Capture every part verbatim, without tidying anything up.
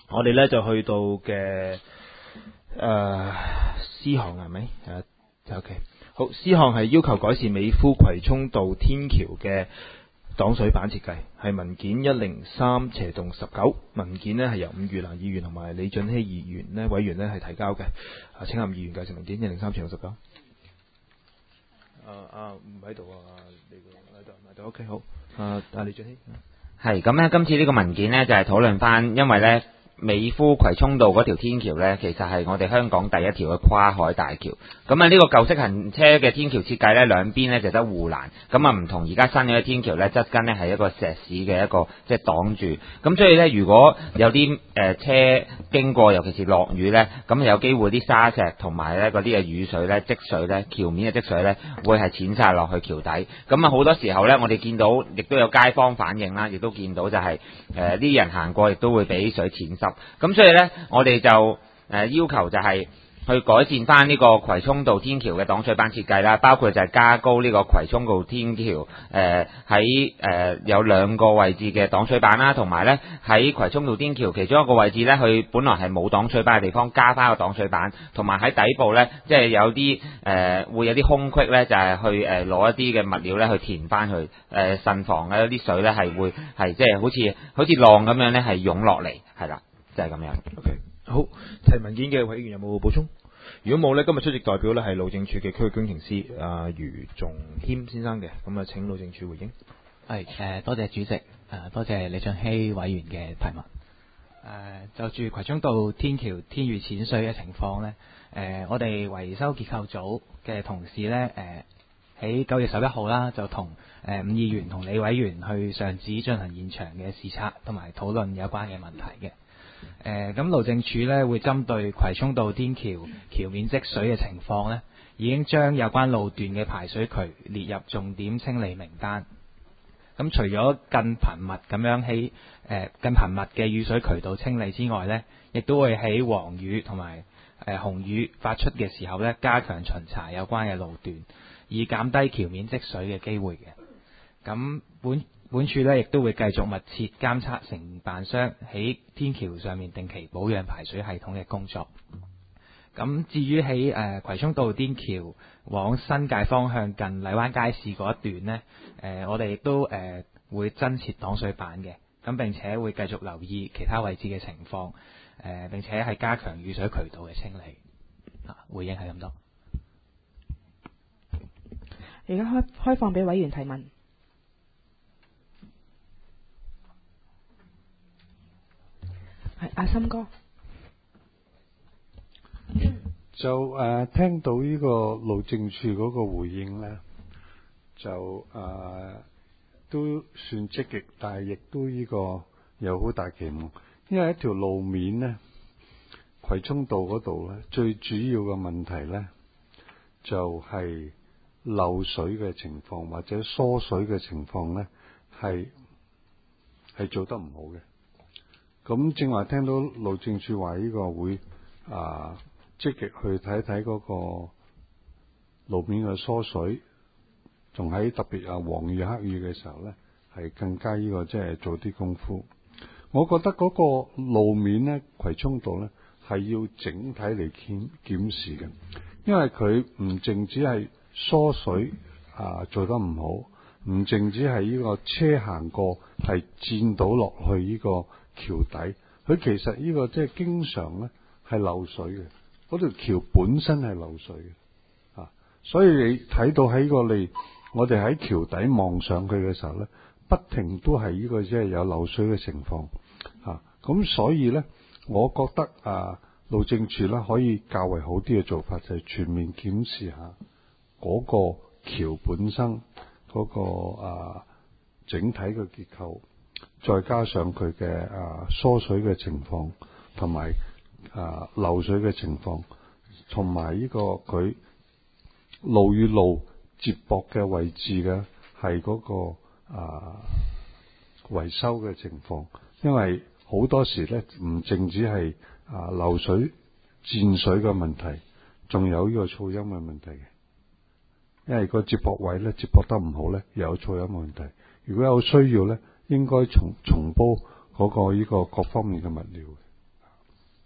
我哋咧就去到嘅誒 C 項係咪？誒 OK 好 ，C 項係要求改善美孚葵涌道天橋嘅擋水板設計，係文件一零三斜洞十九，文件呢係由伍裕蘭議員同埋李俊熙議員呢委員呢係提交嘅。啊，請吳議員介紹文件一零三斜洞十九。啊啊唔喺度啊，你喺度喺度 OK 好。啊啊李俊熙。 係咁咧，今次呢個文件呢，就係討論翻，因為呢美孚葵涌道嗰條天橋呢，其實係我哋香港第一條嘅跨海大橋。咁啊，呢個舊式行車嘅天橋設計呢，兩邊呢就得護欄。咁啊，唔同而家新嘅天橋呢，側跟呢係一個石屎嘅一個即係擋住。咁所以呢，如果有啲誒、呃、車經過，尤其是落雨呢，咁有機會啲沙石同埋呢嗰啲嘅雨水呢積水呢，橋面嘅積水呢會係濺晒落去橋底。咁啊，好多時候呢，我哋見到亦都有街坊反映啦，亦都見到就係誒啲人行過亦都會俾水濺濕。咁所以呢，我哋就誒、呃、要求就係去改善翻呢個葵涌道天橋嘅擋水板設計啦，包括就係加高呢個葵涌道天橋誒喺誒有兩個位置嘅擋水板啦，同埋呢喺葵涌道天橋其中一個位置呢，佢本來係冇擋水板嘅地方加翻個擋水板，同埋喺底部呢，即係有啲誒、呃、會有啲空隙呢，就係、是、去誒攞、呃、一啲嘅物料呢去填翻去誒慎防呢啲水呢係會係即係好似好似浪咁樣呢係湧落嚟，係啦。就係咁樣。 OK， 好，提文件嘅委員有冇補充？如果冇呢，今日出席代表呢係路政署嘅區域工程師阿、呃、余仲謙先生嘅，咁啊請路政署回應。 係誒、呃，多謝主席，誒、呃、多謝李俊熙委員嘅提問。誒、呃、就住葵涌道天橋天雨淺水嘅情況呢，誒、呃、我哋維修結構組嘅同事呢，誒喺九月十一號啦，就同誒伍議員同李委員去上址進行現場嘅視察同埋討論有關嘅問題嘅。誒咁路政署咧會針對葵涌道天橋橋面積水嘅情況咧，已經將有關路段嘅排水渠列入重點清理名單。咁除咗更頻密咁樣喺誒更頻密嘅雨水渠道清理之外咧，亦都會喺黃雨同埋誒紅雨發出嘅時候咧，加強巡查有關嘅路段，以減低橋面積水嘅機會嘅。咁本本署咧亦都會繼續密切監測承辦商喺天橋上面定期保養排水系統嘅工作。咁至於喺誒葵涌道天橋往新界方向近荔灣街市嗰一段呢，誒、呃、我哋亦都誒、呃、會增設擋水板嘅。咁並且會繼續留意其他位置嘅情況，誒、呃、並且係加強雨水渠道嘅清理。啊，回應係咁多。 而家開開放俾委員提問。係阿森哥， 就誒、呃、聽到呢個路政署嗰個回應咧，就誒、呃、都算積極，但係亦都呢個有好大期望，因為一條路面咧，葵涌道嗰度咧，最主要嘅問題咧就係、是、漏水嘅情況或者疏水嘅情況咧，係係做得唔好嘅。咁正話聽到路政署話呢個會啊積極去睇睇嗰個路面嘅疏水，仲喺特別啊黃雨黑雨嘅時候咧，係更加呢、這個即係、就是、做啲功夫。我覺得嗰個路面咧，葵涌道咧係要整體嚟檢檢視嘅，因為佢唔淨止係疏水啊做得唔好，唔淨止係呢個車行過係濺到落去呢、這個橋底，佢其實呢個即係經常咧係漏水嘅，嗰條橋本身係漏水嘅啊，所以你睇到喺個你我哋喺橋底望上去嘅時候咧，不停都係呢個即係有漏水嘅情況啊，咁所以咧，我覺得啊路政署咧可以較為好啲嘅做法就係全面檢視下嗰個橋本身嗰個啊整體嘅結構。再加上佢嘅啊疏水嘅情況，同埋啊漏水嘅情況，同埋呢個佢路與路接駁嘅位置嘅係嗰個啊維修嘅情況，因為好多時咧唔淨止係啊漏水濺水嘅問題，仲有呢個噪音嘅問題嘅，因為個接駁位咧接駁得唔好咧，又有噪音嘅問題。如果有需要咧，應該重重煲嗰個呢個各方面嘅物料。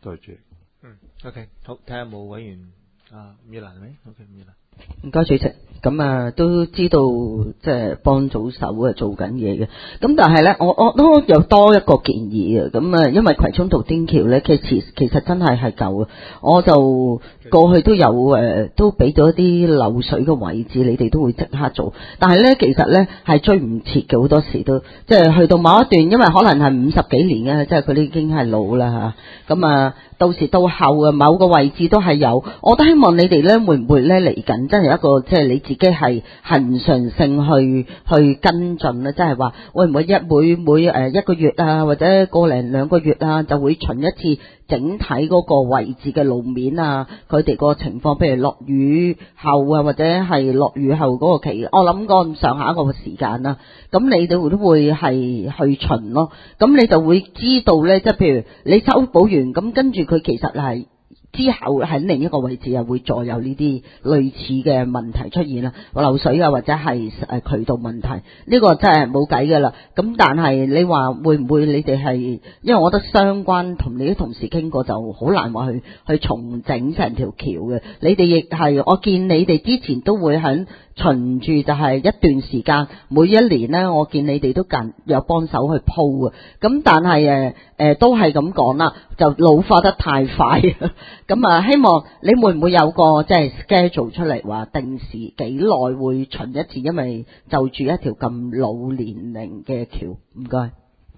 多謝。 嗯，OK，好，睇下有冇委員啊，伍月蘭係咪 ？OK， 伍月蘭。 唔該主席，咁啊都知道即係幫組手啊做緊嘢嘅，咁但係咧我我都有多一個建議嘅，咁啊因為葵涌道天橋咧，其實其實真係係夠嘅，我就過去都有誒、呃、都俾咗啲漏水嘅位置，你哋都會即刻做，但係咧其實咧係追唔切嘅，好多時都即係去到某一段，因為可能係五十幾年嘅，即係佢哋已經係老啦嚇，咁啊到時到後啊某個位置都係有，我都希望你哋咧會唔會咧嚟緊真係一個即係你自己係恆常性去去跟進咧，即係話會唔會一每每誒一個月啊，或者個零兩個月啊，就會巡一次整體嗰個位置嘅路面啊，佢哋個情況，譬如落雨後啊，或者係落雨後嗰個期，我諗個上下一個時間啦，咁你哋都會係去巡咯，咁你就會知道咧，即係譬如你修補完，咁跟住佢其實係。之後喺另一個位置又會再有呢啲類似嘅問題出現啦，漏水啊或者係誒渠道問題，呢、這個真係冇計噶啦。咁但係你話會唔會你哋係，因為我覺得相關同你啲同事傾過就好難話去去重整成條橋嘅。你哋亦係，我見你哋之前都會喺循住就係一段時間，每一年呢，我見你哋都近有幫手去鋪嘅。咁但係誒誒都係咁講啦，就老化得太快。咁啊，希望你會唔會有個即係 schedule 出嚟，話定時幾耐會巡一次，因為就住一條咁老年齡嘅橋。唔該。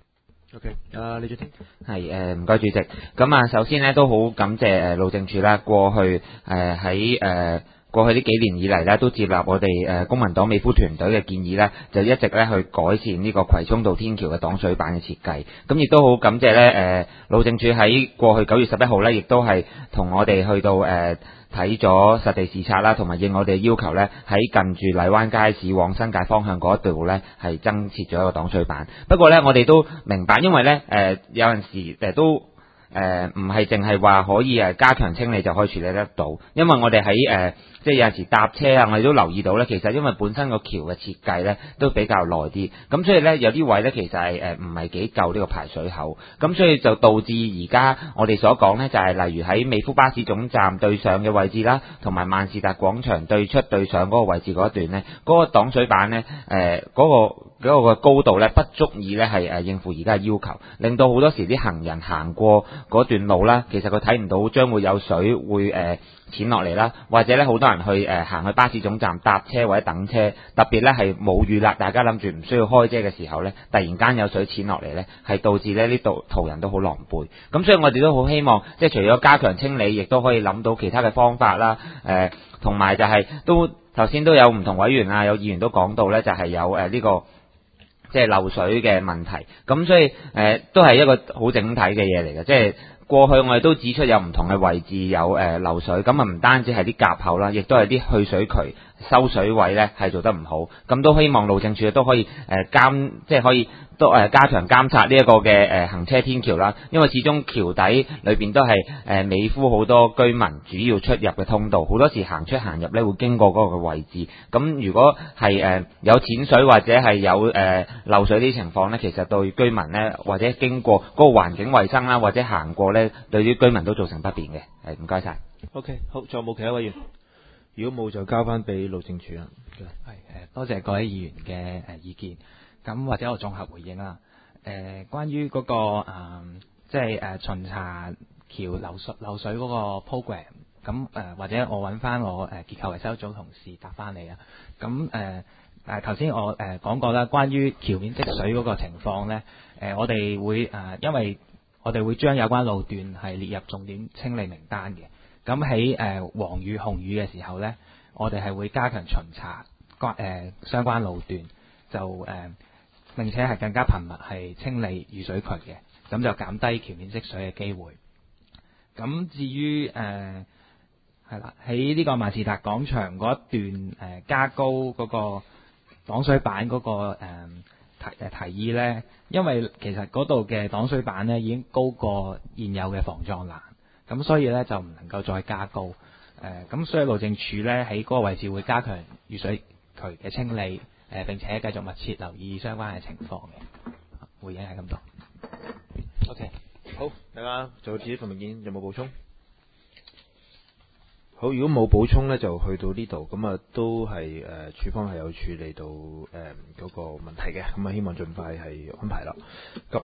OK，啊李俊天。 係誒，唔該主席。咁啊，首先咧都好感謝誒路政署啦，過去誒喺誒。過去呢幾年以嚟咧，都接納我哋誒公民黨美孚團隊嘅建議咧，就一直咧去改善呢個葵涌道天橋嘅擋水板嘅設計。咁亦都好感謝咧誒路政署喺過去九月十一號咧，亦都係同我哋去到誒睇咗實地視察啦，同埋應我哋要求咧，喺近住荔灣街市往新界方向嗰度咧，係增設咗一個擋水板。不過咧，我哋都明白，因為咧誒、呃、有陣時誒都。誒唔係淨係話可以誒加強清理就可以處理得到，因為我哋喺誒即係有陣時搭車啊，我哋都留意到咧，其實因為本身個橋嘅設計咧都比較耐啲，咁所以咧有啲位咧其實係誒唔係幾夠呢個排水口，咁所以就導致而家我哋所講咧就係例如喺美孚巴士總站對上嘅位置啦，同埋萬事達廣場對出對上嗰個位置嗰一段咧，嗰、嗰個擋水板咧誒嗰個嗰個高度咧不足以咧係誒應付而家嘅要求，令到好多時啲行人行過嗰段路啦，其實佢睇唔到將會有水會誒濺落嚟啦，或者咧好多人去誒行、呃、去巴士總站搭車或者等車，特別咧係冇雨啦，大家諗住唔需要開遮嘅時候咧，突然間有水濺落嚟咧，係導致咧呢度途人都好狼狽。咁所以我哋都好希望，即係除咗加強清理，亦都可以諗到其他嘅方法啦。誒同埋就係、是、都頭先都有唔同委員啊，有議員都講到咧，就係、是、有誒呢、呃這個。即係漏水嘅問題，咁所以誒、呃、都係一個好整體嘅嘢嚟嘅。即係過去我哋都指出有唔同嘅位置有誒、呃、漏水，咁啊唔單止係啲夾口啦，亦都係啲去水渠收水位咧係做得唔好，咁都希望路政署都可以誒、呃、監，即係可以都誒、呃、加強監察呢一個嘅誒、呃、行車天橋啦，因為始終橋底裏邊都係誒、呃、美孚好多居民主要出入嘅通道，好多時行出行入咧會經過嗰個位置，咁如果係誒、呃、有淺水或者係有誒、呃、漏水啲情況咧，其實對居民咧或者經過嗰個環境衛生啦，或者行過咧，對啲居民都造成不便嘅。係唔該晒。 OK， 好，仲有冇其他委員？如果冇就交翻俾路政署啦。 係誒，多謝各位議員嘅誒意見。咁或者我綜合回應啦。誒、呃，關於嗰、那個、呃、即係誒、呃、巡查橋漏水漏水嗰個 program。咁誒，或者我揾翻我誒、呃、結構維修組同事答翻你啊。咁誒誒頭先我誒、呃、講過啦，關於橋面積水嗰個情況咧，誒、呃、我哋會誒、呃，因為我哋會將有關路段係列入重點清理名單嘅。咁喺誒黃雨紅雨嘅時候咧，我哋係會加強巡查關誒相關路段，就誒、呃、並且係更加頻密係清理雨水渠嘅，咁就減低橋面積水嘅機會。咁至於誒係啦，喺呢個萬事達廣場嗰一段誒、呃、加高嗰個擋水板嗰、嗰個誒、呃、提誒提議咧，因為其實嗰度嘅擋水板咧已經高過現有嘅防撞欄。咁所以咧就唔能夠再加高，誒、呃、咁所以路政署咧喺嗰個位置會加強雨水渠嘅清理，誒、呃、並且繼續密切留意相關嘅情況嘅。回應係咁多。 OK， 好，大家就自己份文件有冇補充？好，如果冇補充呢，就去到呢度，咁啊都係誒、呃、處方係有處理到誒嗰、呃那個問題嘅，咁啊希望盡快係安排啦。咁